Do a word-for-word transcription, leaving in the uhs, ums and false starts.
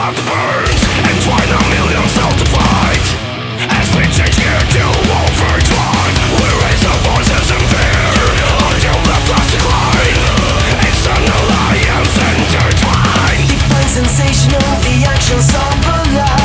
heart burns, entwine a million souls to fight. As we change gear to overdrive, we raise our voices in fear until the flash decline. It's an alliance intertwined. Define sensational, the actions of a life.